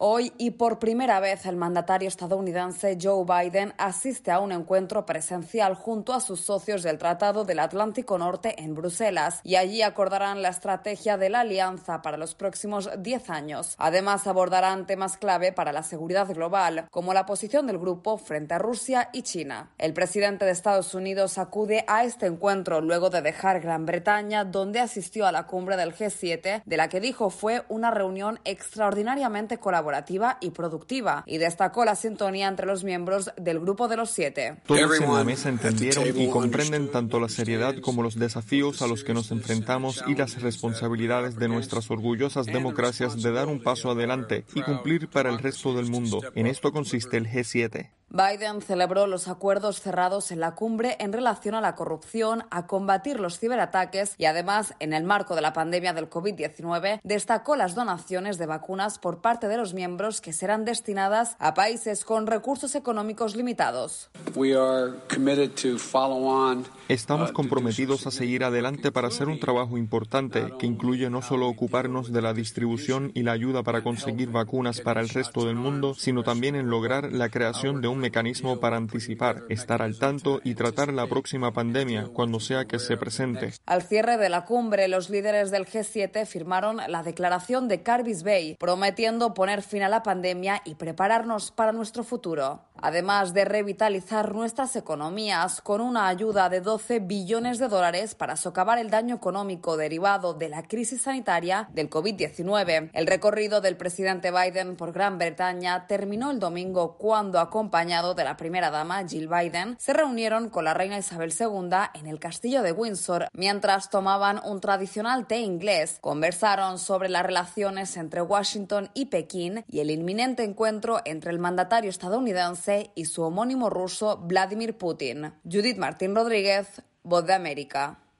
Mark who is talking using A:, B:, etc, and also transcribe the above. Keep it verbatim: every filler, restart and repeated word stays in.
A: Hoy y por primera vez el mandatario estadounidense Joe Biden asiste a un encuentro presencial junto a sus socios del Tratado del Atlántico Norte en Bruselas y allí acordarán la estrategia de la alianza para los próximos diez años. Además abordarán temas clave para la seguridad global, como la posición del grupo frente a Rusia y China. El presidente de Estados Unidos acude a este encuentro luego de dejar Gran Bretaña, donde asistió a la cumbre del G siete, de la que dijo fue una reunión extraordinariamente colaborativa y productiva, y destacó la sintonía entre los miembros del Grupo de los Siete.
B: Todos en la mesa entendieron y comprenden tanto la seriedad como los desafíos a los que nos enfrentamos y las responsabilidades de nuestras orgullosas democracias de dar un paso adelante y cumplir para el resto del mundo. En esto consiste el G siete.
A: Biden celebró los acuerdos cerrados en la cumbre en relación a la corrupción, a combatir los ciberataques y además, en el marco de la pandemia del COVID diecinueve, destacó las donaciones de vacunas por parte de los miembros que serán destinadas a países con recursos económicos limitados.
B: Estamos comprometidos a seguir adelante para hacer un trabajo importante que incluye no solo ocuparnos de la distribución y la ayuda para conseguir vacunas para el resto del mundo, sino también en lograr la creación de un mecanismo para anticipar, estar al tanto y tratar la próxima pandemia cuando sea que se presente.
A: Al cierre de la cumbre, los líderes del G siete firmaron la declaración de Carbis Bay, prometiendo poner fin a la pandemia y prepararnos para nuestro futuro. Además de revitalizar nuestras economías con una ayuda de doce billones de dólares para socavar el daño económico derivado de la crisis sanitaria del COVID diecinueve. El recorrido del presidente Biden por Gran Bretaña terminó el domingo cuando, acompañado de la primera dama Jill Biden, se reunieron con la reina Isabel segunda en el castillo de Windsor mientras tomaban un tradicional té inglés. Conversaron sobre las relaciones entre Washington y Pekín y el inminente encuentro entre el mandatario estadounidense y su homónimo ruso Vladimir Putin. Judith Martín Rodríguez, Voz de América.